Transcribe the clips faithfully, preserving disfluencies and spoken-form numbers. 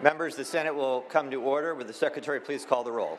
Members, the Senate will come to order. Would the Secretary please call the roll?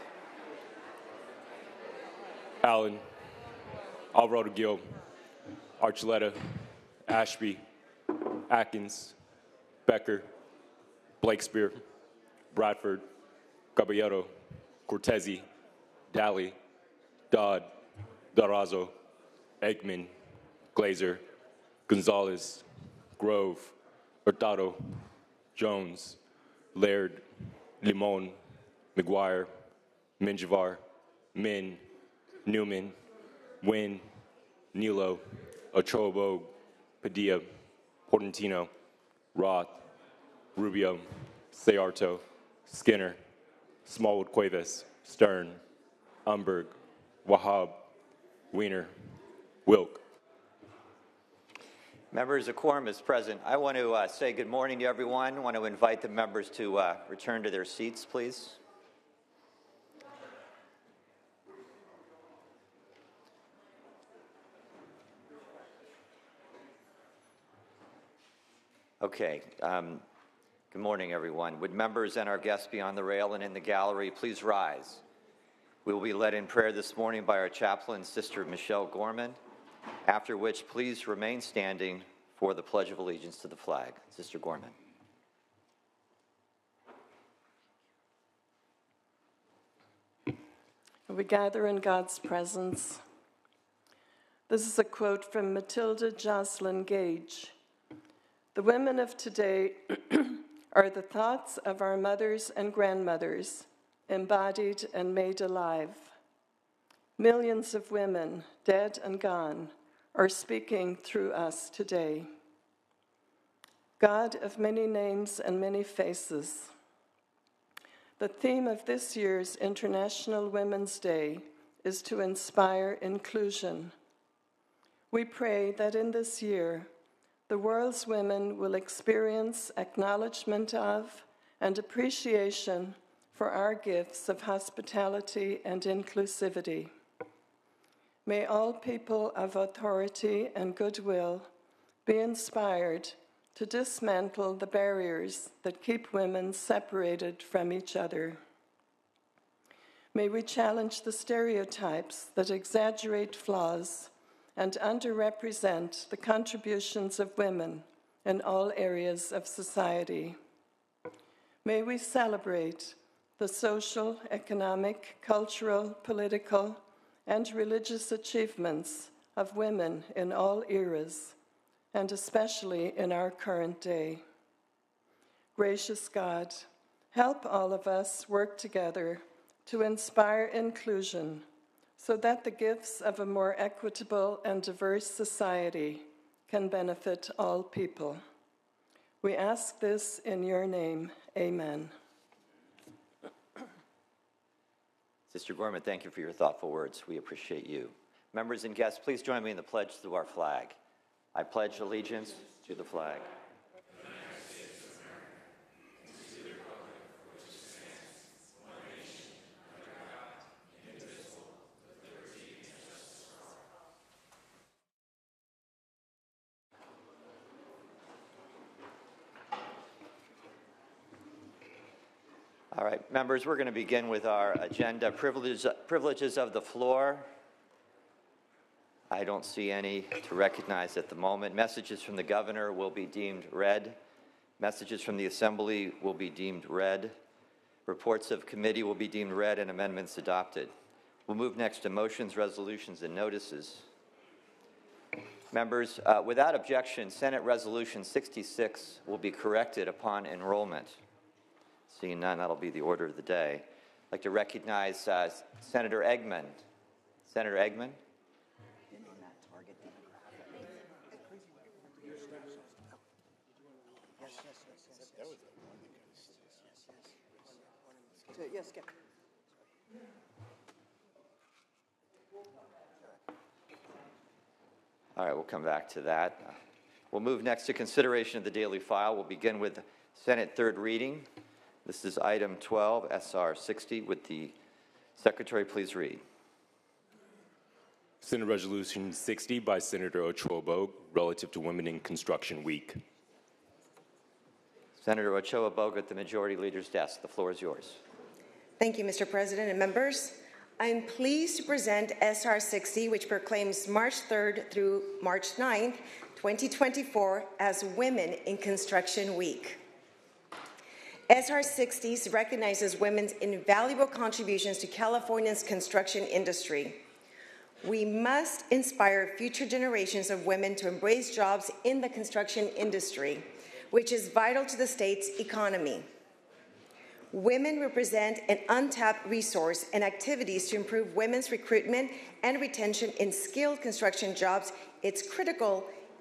Allen, Alvarado Gil, Archuleta, Ashby, Atkins, Becker, Blakespear, Bradford, Caballero, Cortese, Daly, Dodd, Darazo, Eggman, Glazer, Gonzalez, Grove, Hurtado, Jones, Laird, Limon, McGuire, Minjavar, Min, Newman, Wynn, Nilo, Ochoa, Padilla, Portantino, Roth, Rubio, Sayarto, Skinner, Smallwood Cuevas, Stern, Umberg, Wahab, Wiener, Wilk. Members, a quorum is present. I want to uh, say good morning to everyone. I want to invite the members to uh, return to their seats, please. Okay. Um, good morning, everyone. Would members and our guests be on the rail and in the gallery please rise? We will be led in prayer this morning by our chaplain, Sister Michelle Gorman, after which please remain standing for the Pledge of Allegiance to the flag. Sister Gorman. We gather in God's presence. This is a quote from Matilda Jocelyn Gage. The women of today are the thoughts of our mothers and grandmothers, embodied and made alive. Millions of women, dead and gone, are speaking through us today. God of many names and many faces. The theme of this year's International Women's Day is to inspire inclusion. We pray that in this year, the world's women will experience acknowledgement of and appreciation for our gifts of hospitality and inclusivity. May all people of authority and goodwill be inspired to dismantle the barriers that keep women separated from each other. May we challenge the stereotypes that exaggerate flaws and underrepresent the contributions of women in all areas of society. May we celebrate the social, economic, cultural, political, and religious achievements of women in all eras, and especially in our current day. Gracious God, help all of us work together to inspire inclusion so that the gifts of a more equitable and diverse society can benefit all people. We ask this in your name. Amen. Sister Gorman, thank you for your thoughtful words. We appreciate you. Members and guests, please join me in the pledge to our flag. I pledge allegiance to the flag. All right, members, we're going to begin with our agenda, privileges, privileges of the floor. I don't see any to recognize at the moment. Messages from the governor will be deemed read. Messages from the assembly will be deemed read. Reports of committee will be deemed read and amendments adopted. We'll move next to motions, resolutions, and notices. Members, uh, without objection, Senate Resolution sixty-six will be corrected upon enrollment. Seeing none, that'll be the order of the day. I'd like to recognize uh, Senator Eggman. Senator Eggman. Yes, Skip. All right, we'll come back to that. We'll move next to consideration of the daily file. We'll begin with Senate third reading. This is item twelve, S R sixty. Would the Secretary please read? Senate Resolution sixty by Senator Ochoa relative to Women in Construction Week. Senator Ochoa Bogue at the Majority Leader's desk. The floor is yours. Thank you, Mister President and members. I'm pleased to present S R sixty, which proclaims March third through March ninth, twenty twenty-four as Women in Construction Week. S R sixty recognizes women's invaluable contributions to California's construction industry. We must inspire future generations of women to embrace jobs in the construction industry, which is vital to the state's economy. Women represent an untapped resource, and activities to improve women's recruitment and retention in skilled construction jobs it's critical,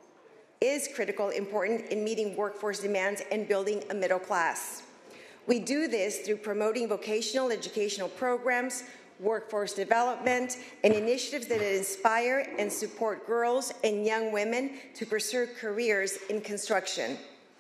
is critical important in meeting workforce demands and building a middle class. We do this through promoting vocational educational programs, workforce development, and initiatives that inspire and support girls and young women to pursue careers in construction.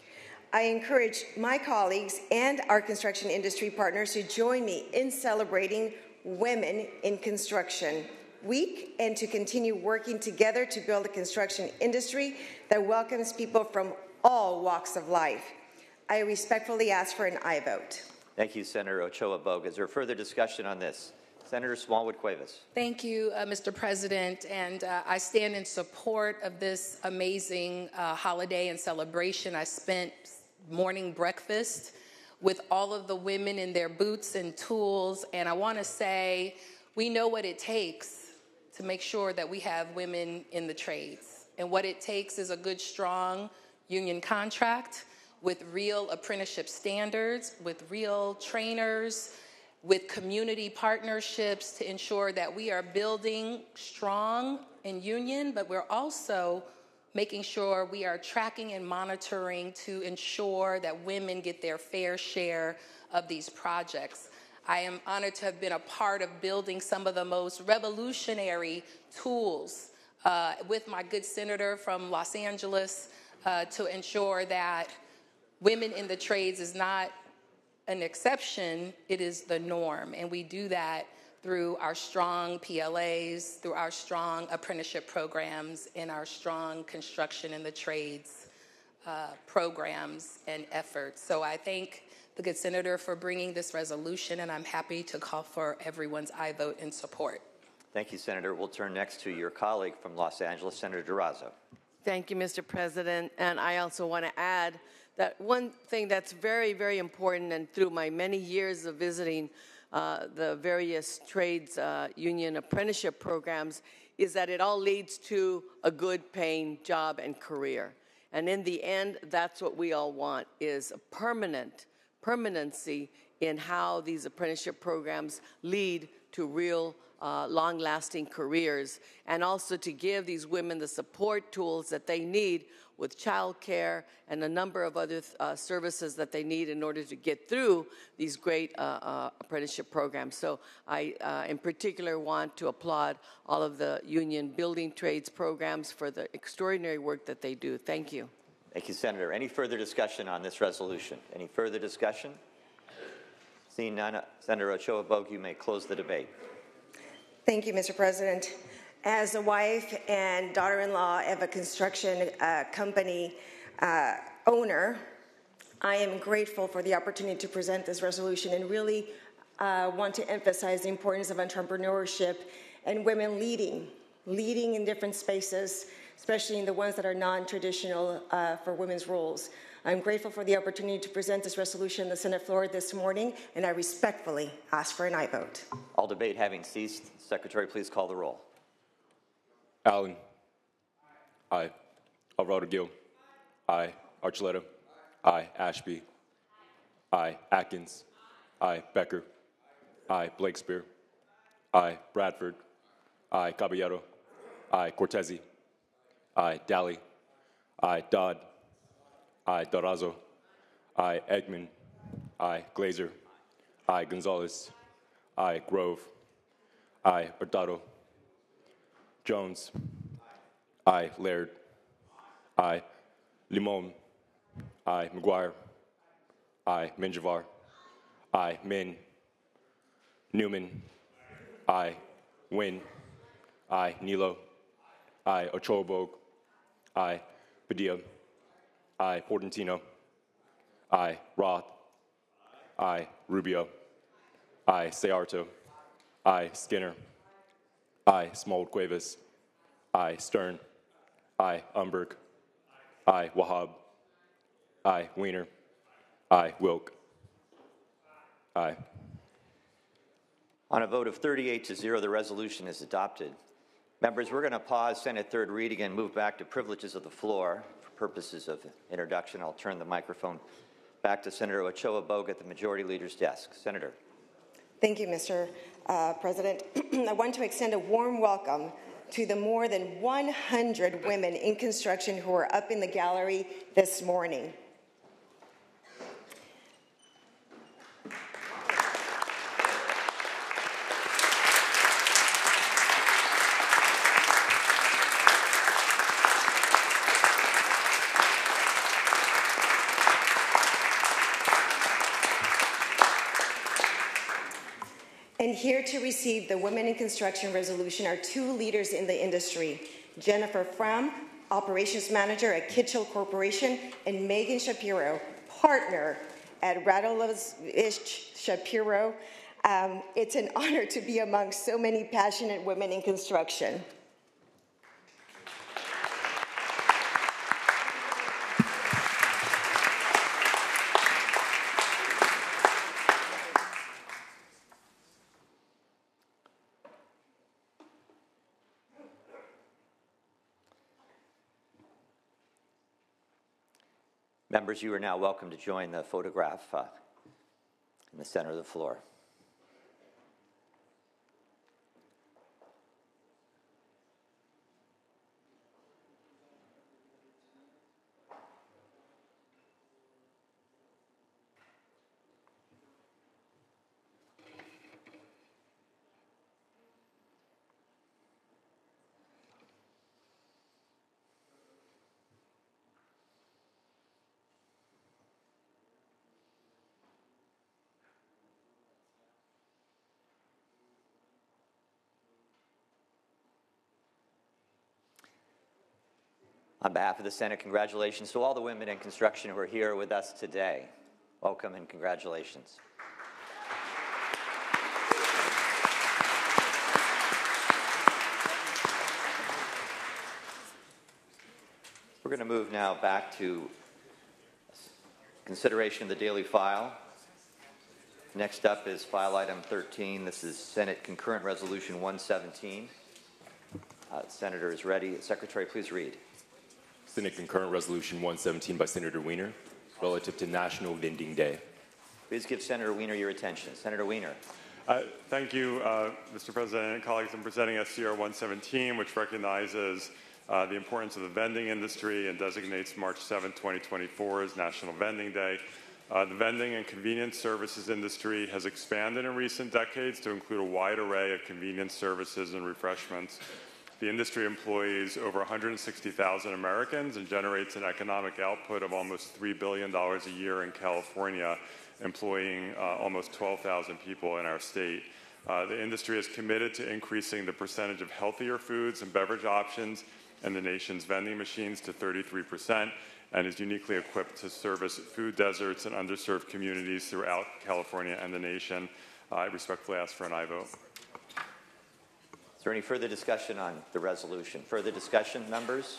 I encourage my colleagues and our construction industry partners to join me in celebrating Women in Construction Week and to continue working together to build a construction industry that welcomes people from all walks of life. I respectfully ask for an aye vote. Thank you, Senator Ochoa Bogue. Is there further discussion on this? Senator Smallwood Cuevas. Thank you, uh, Mister President, and uh, I stand in support of this amazing uh, holiday and celebration. I spent morning breakfast with all of the women in their boots and tools, and I want to say we know what it takes to make sure that we have women in the trades, and what it takes is a good, strong union contract with real apprenticeship standards, with real trainers, with community partnerships to ensure that we are building strong in union, but we're also making sure we are tracking and monitoring to ensure that women get their fair share of these projects. I am honored to have been a part of building some of the most revolutionary tools uh, with my good senator from Los Angeles uh, to ensure that women in the trades is not an exception, it is the norm. And we do that through our strong P L As, through our strong apprenticeship programs, and our strong construction in the trades uh, programs and efforts. So I thank the good senator for bringing this resolution, and I'm happy to call for everyone's aye vote in support. Thank you, Senator. We'll turn next to your colleague from Los Angeles, Senator Durazo. Thank you, Mister President. And I also want to add that one thing that's very, very important, and through my many years of visiting uh, the various trades uh, union apprenticeship programs, is that it all leads to a good paying job and career. And in the end, that's what we all want, is a permanent, permanency in how these apprenticeship programs lead to real uh, long-lasting careers, and also to give these women the support tools that they need with childcare and a number of other uh, services that they need in order to get through these great uh, uh, apprenticeship programs. So I, uh, in particular, want to applaud all of the union building trades programs for the extraordinary work that they do. Thank you. Thank you, Senator. Any further discussion on this resolution? Any further discussion? Seeing none, Senator Ochoa Bogue, you may close the debate. Thank you, Mister President. As a wife and daughter-in-law of a construction uh, company uh, owner, I am grateful for the opportunity to present this resolution and really uh, want to emphasize the importance of entrepreneurship and women leading, leading in different spaces, especially in the ones that are non-traditional uh, for women's roles. I'm grateful for the opportunity to present this resolution on the Senate floor this morning, and I respectfully ask for an aye vote. All debate having ceased, Secretary, please call the roll. Allen. Aye. Alvarado Gil. Aye. Archuleta. Aye. Ashby. Aye. Atkins. Aye. Becker. Aye. Blakespear. Aye. Bradford. Aye. Caballero. Aye. Cortese. Aye. Daly. Aye. Dodd. Aye. Durazo. Aye. Eggman. Aye. Glazer. Aye. Gonzalez. Aye. Grove. Aye. Hurtado. Jones. Aye. Laird. Aye. Limon. Aye. McGuire. Aye. Menjivar. Aye. Min. Newman. Aye. Wynn. Aye. Nilo. Aye. Ochoa Bogue. Aye. Padilla. Aye. Portantino. Aye. Roth. Aye. Rubio. Aye. Sayarto. Aye. Skinner. Aye. Small Cuevas. Aye. Stern. Aye. Umberg. Aye. Wahab. Aye. Weiner. Aye. Wilk. Aye. On a vote of thirty-eight to zero, the resolution is adopted. Members, we're going to pause Senate third reading and move back to privileges of the floor. For purposes of introduction, I'll turn the microphone back to Senator Ochoa Bogue at the Majority Leader's desk. Senator. Thank you, Mister Uh, President. I want to extend a warm welcome to the more than one hundred women in construction who are up in the gallery this morning. And here to receive the Women in Construction resolution are two leaders in the industry, Jennifer Fromm, Operations Manager at Kitchell Corporation, and Megan Shapiro, Partner at Radulovich Shapiro. Um, it's an honor to be among so many passionate women in construction. Members, you are now welcome to join the photograph uh, in the center of the floor. On behalf of the Senate, congratulations to all the women in construction who are here with us today. Welcome and congratulations. We're going to move now back to consideration of the daily file. Next up is file item thirteen. This is Senate Concurrent Resolution one seventeen. Uh, the Senator is ready. Secretary, please read. Senate Concurrent Resolution one seventeen by Senator Weiner, relative to National Vending Day. Please give Senator Weiner your attention. Senator Weiner. Uh, thank you, uh, Mister President and colleagues. I'm presenting S C R one seventeen, which recognizes uh, the importance of the vending industry and designates March seventh, twenty twenty-four as National Vending Day. Uh, the vending and convenience services industry has expanded in recent decades to include a wide array of convenience services and refreshments. The industry employs over one hundred sixty thousand Americans and generates an economic output of almost three billion dollars a year in California, employing uh, almost twelve thousand people in our state. Uh, the industry is committed to increasing the percentage of healthier foods and beverage options in the nation's vending machines to thirty-three percent and is uniquely equipped to service food deserts and underserved communities throughout California and the nation. Uh, I respectfully ask for an aye vote. Is there any further discussion on the resolution? Further discussion, members?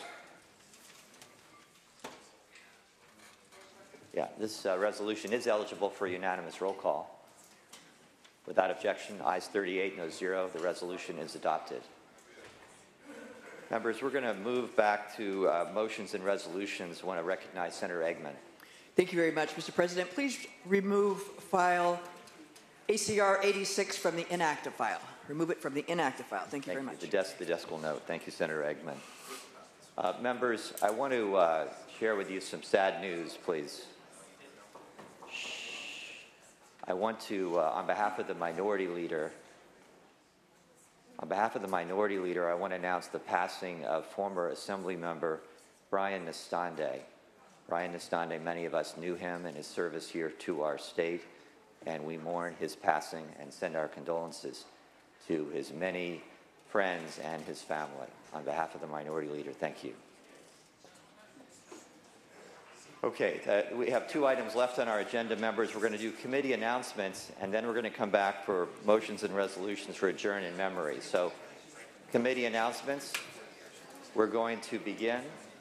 Yeah, this uh, resolution is eligible for a unanimous roll call. Without objection, ayes thirty-eight, no zero. The resolution is adopted. Members, we're going to move back to uh, motions and resolutions. I want to recognize Senator Eggman. Thank you very much, Mister President. Please remove file A C R eighty-six from the inactive file. Remove it from the inactive file. Thank you Thank very you. much. The desk, the desk will note. Thank you, Senator Eggman. Uh, members, I want to uh, share with you some sad news, please. Shh. I want to, uh, on behalf of the minority leader, on behalf of the minority leader, I want to announce the passing of former Assembly member Brian Nestande. Brian Nestande, many of us knew him and his service here to our state, and we mourn his passing and send our condolences to his many friends and his family. On behalf of the minority leader, thank you. Okay, uh, we have two items left on our agenda, members. We're going to do committee announcements, and then we're going to come back for motions and resolutions for adjourn in memory. So, committee announcements, we're going to begin.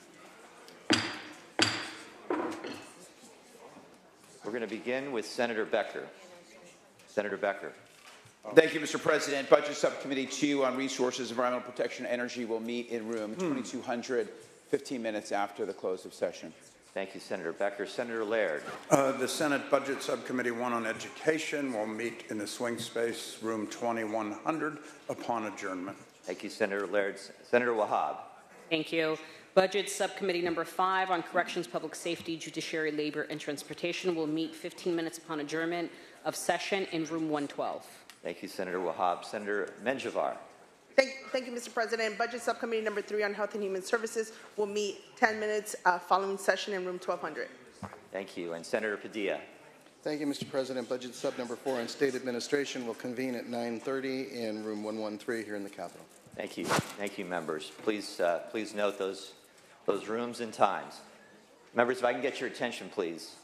We're going to begin with Senator Becker. Senator Becker. Thank you, Mister President. Budget Subcommittee two on Resources, Environmental Protection, and Energy will meet in room twenty-two hundred, fifteen minutes after the close of session. Thank you, Senator Becker. Senator Laird. Uh, the Senate Budget Subcommittee one on Education will meet in the swing space, room twenty-one hundred, upon adjournment. Thank you, Senator Laird. Senator Wahab. Thank you. Budget Subcommittee number five on Corrections, Public Safety, Judiciary, Labor, and Transportation will meet fifteen minutes upon adjournment of session in room one twelve. Thank you, Senator Wahab. Senator Menjivar. Thank, thank you, Mister President. Budget Subcommittee number three on Health and Human Services will meet ten minutes uh, following session in room twelve hundred. Thank you. And Senator Padilla. Thank you, Mister President. Budget Sub number four on State Administration will convene at nine thirty in room one one three here in the Capitol. Thank you. Thank you, members. Please, uh, please note those, those rooms and times. Members, if I can get your attention, please.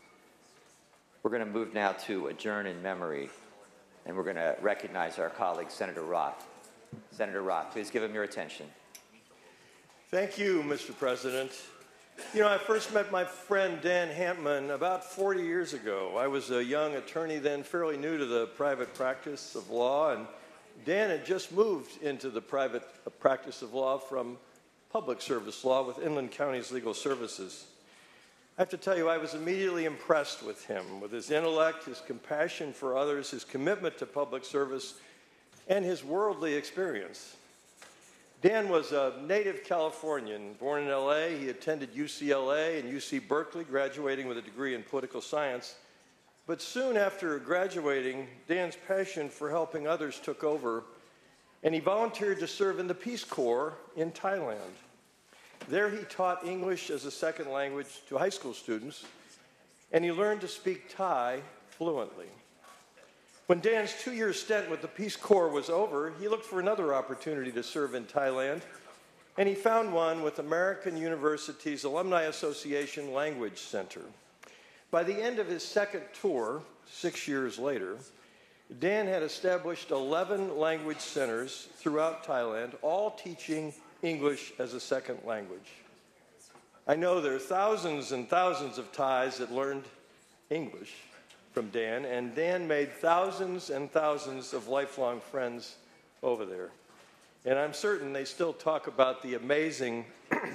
We're going to move now to adjourn in memory, and we're going to recognize our colleague, Senator Roth. Senator Roth, please give him your attention. Thank you, Mister President. You know, I first met my friend Dan Hantman about forty years ago. I was a young attorney then, fairly new to the private practice of law, and Dan had just moved into the private practice of law from public service law with Inland Counties Legal Services. I have to tell you, I was immediately impressed with him, with his intellect, his compassion for others, his commitment to public service, and his worldly experience. Dan was a native Californian, born in L A. He attended U C L A and U C Berkeley, graduating with a degree in political science. But soon after graduating, Dan's passion for helping others took over, and he volunteered to serve in the Peace Corps in Thailand. There he taught English as a second language to high school students, and he learned to speak Thai fluently. When Dan's two-year stint with the Peace Corps was over, he looked for another opportunity to serve in Thailand, and he found one with American University's Alumni Association Language Center. By the end of his second tour, six years later, Dan had established eleven language centers throughout Thailand, all teaching English as a second language. I know there are thousands and thousands of Thais that learned English from Dan, and Dan made thousands and thousands of lifelong friends over there. And I'm certain they still talk about the amazing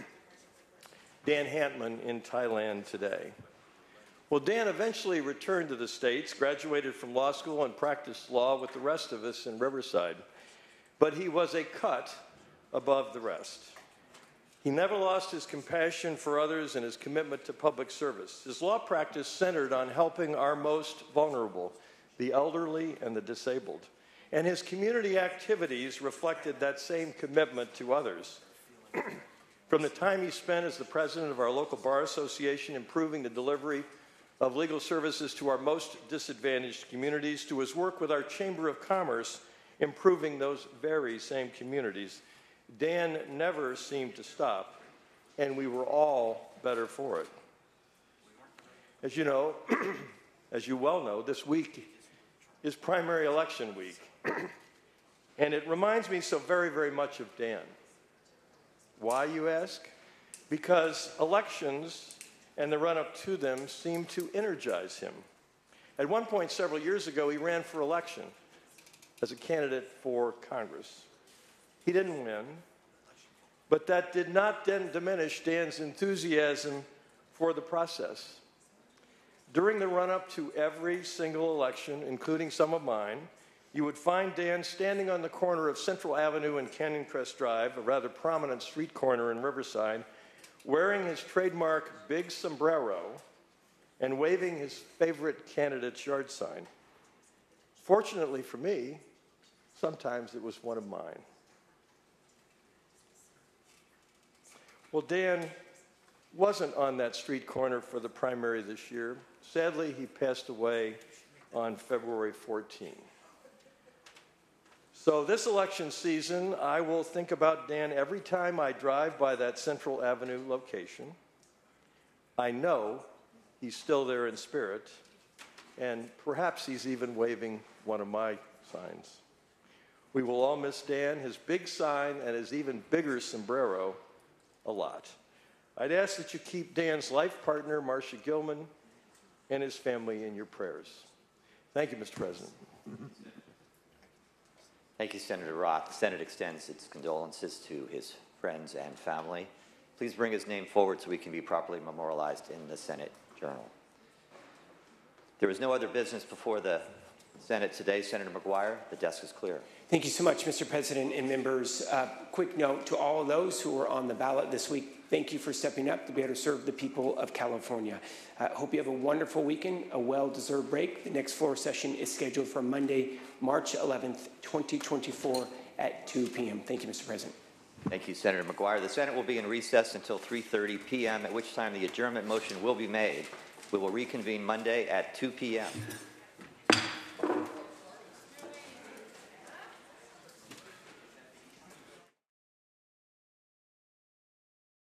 Dan Hantman in Thailand today. Well, Dan eventually returned to the States, graduated from law school, and practiced law with the rest of us in Riverside. But he was a cut above the rest. He never lost his compassion for others and his commitment to public service. His law practice centered on helping our most vulnerable, the elderly and the disabled. And his community activities reflected that same commitment to others. From the time he spent as the president of our local bar association improving the delivery of legal services to our most disadvantaged communities, to his work with our Chamber of Commerce improving those very same communities, Dan never seemed to stop, and we were all better for it. As you know, as you well know, this week is primary election week, and it reminds me so very, very much of Dan. Why, you ask? Because elections and the run-up to them seem to energize him. At one point several years ago, he ran for election as a candidate for Congress. He didn't win, but that did not then diminish Dan's enthusiasm for the process. During the run-up to every single election, including some of mine, you would find Dan standing on the corner of Central Avenue and Canyon Crest Drive, a rather prominent street corner in Riverside, wearing his trademark big sombrero and waving his favorite candidate's yard sign. Fortunately for me, sometimes it was one of mine. Well, Dan wasn't on that street corner for the primary this year. Sadly, he passed away on February fourteenth. So this election season, I will think about Dan every time I drive by that Central Avenue location, I know he's still there in spirit, and perhaps he's even waving one of my signs. We will all miss Dan, his big sign, and his even bigger sombrero a lot. I'd ask that you keep Dan's life partner, Marcia Gilman, and his family in your prayers. Thank you, Mister President. Thank you, Senator Roth. The Senate extends its condolences to his friends and family. Please bring his name forward so we can be properly memorialized in the Senate Journal. There is no other business before the Senate today. Senator McGuire, the desk is clear. Thank you so much, Mister President and members. Uh, quick note to all of those who are on the ballot this week. Thank you for stepping up to be able to serve the people of California. I uh, hope you have a wonderful weekend, a well-deserved break. The next floor session is scheduled for Monday, March eleventh, twenty twenty-four at two p m Thank you, Mister President. Thank you, Senator McGuire. The Senate will be in recess until three thirty p m, at which time the adjournment motion will be made. We will reconvene Monday at two p m